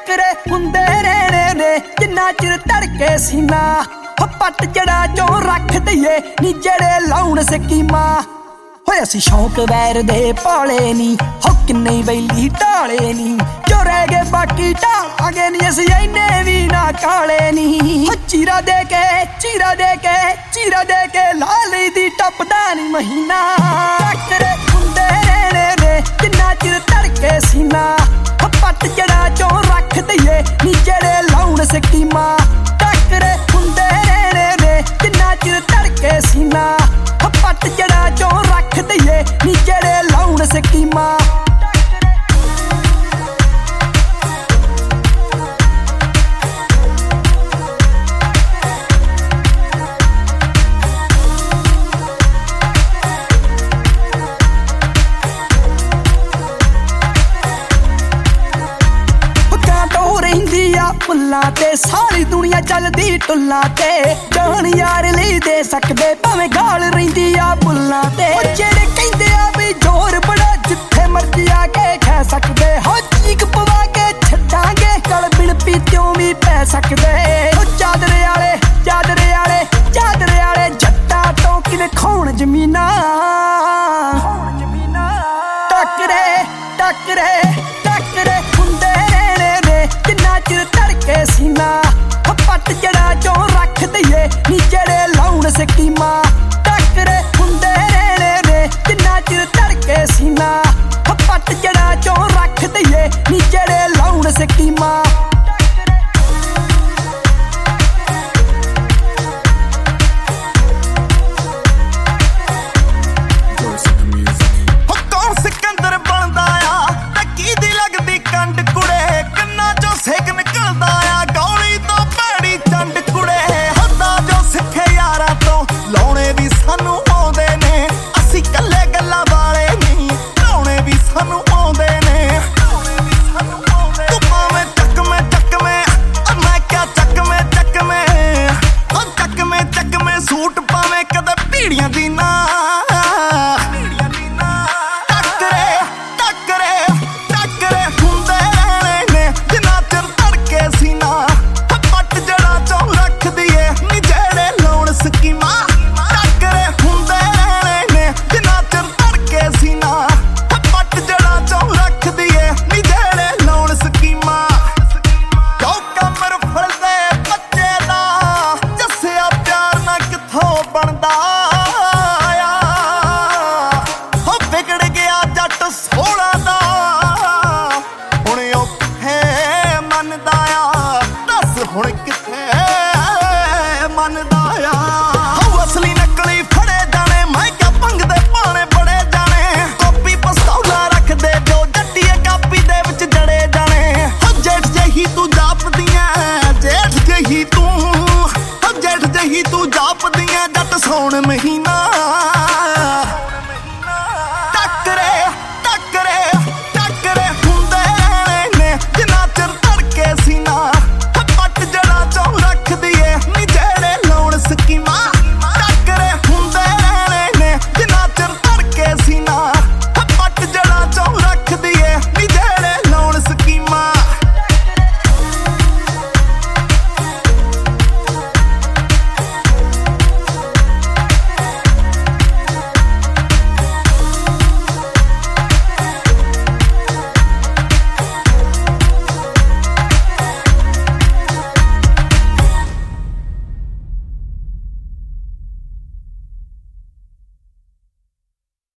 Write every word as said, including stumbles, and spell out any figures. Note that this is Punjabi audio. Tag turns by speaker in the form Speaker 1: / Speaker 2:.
Speaker 1: ਟੱਕਰੇ ਹੁੰਦੇ ਰਹਿਣੇ ਨੇ ਜਿੰਨਾ ਚਿਰ ਧੜਕੇ ਸੀਨਾ ਪੱਟ ਜੜਾ ਚੋਂ ਰੱਖ ਦਈਏ ਨੀ ਜਿਹੜੇ ਲਾਉਣ ਸਕੀਮਾਂ ਹੋਏ ਅਸੀਂ ਸ਼ੌਂਕ ਵੈਰ ਦੇ ਪਾਲੇ ਨੀ ਹੋ ਕਿੰਨੇ ਬੈਲੀ ਢਾਲੇ ਨੀ ਜੋ ਰਹਿ ਗਏ ਬਾਕੀ ਢਾਲਾਂਗੇ ਨੀ ਅਸੀਂ ਇੰਨੇ ਵੀ ਨਾ ਕਾਲੇ ਨੀ ਚੀਰਾ ਦੇ ਕੇ ਚੀਰਾ ਦੇ ਕੇ ਚੀਰਾ ਦੇ ਕੇ ਲਾਲੀ ਦੀ ਟੱਪਦਾ ਨੀ ਮਹੀਨਾ ਟੱਕਰੇ ਹੁੰਦੇ ਰਹਿਣੇ ਨੇ ਜਿੰਨਾ ਚਿਰ ਧੜਕੇ ਸੀਨਾ ਪੱਟ ਜੜਾ ਚੋਂ ਰੱਖ ਦਈਏ ਨੀ ਜਿਹੜੇ ਲਾਉਣ ਸਕੀਮਾਂ ਟੱਕਰੇ ਹੁੰਦੇ ਰਹਿਣੇ ਨੇ ਜਿੰਨਾ ਚਿਰ ਧੜਕੇ ਸੀਨਾ ਪੱਟ ਜੜਾ ਚੋਂ ਰੱਖ ਦਈਏ ਨੀ ਜਿਹੜੇ ਲਾਉਣ ਸਕੀਮਾਂ ਫੁੱਲਾਂ ਤੇ ਸਾਰੀ ਦੁਨੀਆ ਚੱਲਦੀ ਟੁੱਲਾਂ ਤੇ ਜਾਨ ਯਾਰ ਲਈ ਦੇ ਸਕਦੇ ਭਾਵੇਂ ਗਾਲ ਰਹਿੰਦੀ ਆ ਬੁੱਲਾਂ ਤੇ ਜਿਹੜੇ ਕਹਿੰਦੇ ਆ ਵੀ ਜ਼ੋਰ ਬੜਾ ਜਿੱਥੇ ਮਰਜ਼ੀ ਆ ਕੇ ਖੈ ਸਕਦੇ ਹੋ ਚੀਕ ਪਵਾ ਕੇ ਛੱਡਾਂਗੇ ਗਲ ਬਿਨ ਪੀਤਿਓਂ ਵੀ ਪੈ ਸਕਦੇ ਹੋ ਚਾਦਰੇ ਵਾਲੇ ਚਾਦਰੇ ਵਾਲੇ ਚਾਦਰੇ ਵਾਲੇ ਜੱਟਾਂ ਤੋਂ ਕਿਵੇਂ ਖੋਣ ਜ਼ਮੀਨਾਂ ਟੱਕਰੇ ਟੱਕਰੇ ਟੱਕਰੇ ਹੁੰਦੇ ਰਹਿਣੇ ਨੇ ਜਿੰਨਾ ਚਿਰ ਧੜਕੇ ਸੀਨਾ ਪੱਟ ਜੜਾ ਚੋਂ ਰੱਖ ਦਈਏ ਨੀ ਜਿਹੜੇ ਲਾਉਣ ਸਕੀਮਾਂ ਟੱਕਰੇ ਹੁੰਦੇ ਰਹਿਣੇ ਨੇ ਜਿੰਨਾ ਚਿਰ ਧੜਕੇ ਸੀਨਾ ਪੱਟ ਜੜਾ ਚੋਂ ਰੱਖ ਦਈਏ ਨੀ ਜਿਹੜੇ ਲਾਉਣ ਸਕੀਮਾਂ ਸੂਟ ਪਾਵੇਂ ਕਦੇ ਪੀੜੀਆਂ ਦੀ ਨਾ ਟੱਕਰੇ ਟੱਕਰੇ ਟੱਕਰੇ ਹੁੰਦੇ ਰਹਿਣੇ ਨੇ ਜਿੰਨਾ ਚਿਰ ਧੜਕੇ ਸੀਨਾ ਪੱਟ ਜੜਾ ਚੋਂ ਰੱਖ ਦਈਏ ਨੀ ਜਿਹੜੇ ਲਾਉਣ ਸਕੀਮਾਂ ਟੱਕਰੇ ਹੁੰਦੇ ਰਹਿਣੇ ਨੇ ਜਿੰਨਾ ਚਿਰ ਧੜਕੇ ਸੀਨਾ ਪੱਟ ਜੜਾ ਚੋਂ ਰੱਖ ਦਈਏ ਨੀ ਜਿਹੜੇ ਲਾਉਣ ਸਕੀਮਾਂ ਕਿਉਂ ਕਮਰ ਫੜਦੇ ਬੱਚੇ ਦਾ ਜੱਸਿਆ ਪਿਆਰ ਨਾ ਕਿੱਥੋਂ ਬਣਦਾ ਆ ਹੋ ਵਿਗੜ ਗਿਆ ਜੱਟ ਸੋਹਣਾ ਦਾ ਹੁਣ ਉਹ ਕਿੱਥੇ ਮੰਨਦਾ ਆ ਦੱਸ ਹੁਣ ਕਿੱਥੇ ਮੰਨਦਾ ਆ ਹੋ ਅਸਲੀ ਨਕਲੀ ਫੜੇ ਜਾਣੇ ਮੈਂ ਕਿਆ ਭੰਗਦੇ ਪਾਣੇ ਬੜੇ ਜਾਣੇ ਕਾਪੀ ਪਸਤੌਲਾ ਰੱਖਦੇ ਜੋ ਜੱਟੀਏ ਕਾਪੀ ਦੇ ਵਿੱਚ ਜੜੇ ਜਾਣੇ ਹੋ ਜੇਠ ਜਿਹੀ ਤੂੰ ਜਾਪਦੀਆਂ ਜੇਠ ਜਿਹੀ ਤੂੰ ਹੋ ਜੇਠ ਜਿਹੀ ਤੂੰ ਜਾਪਦੀਆਂ ਜੱਟ ਸੌਣ ਮਹੀਨਾ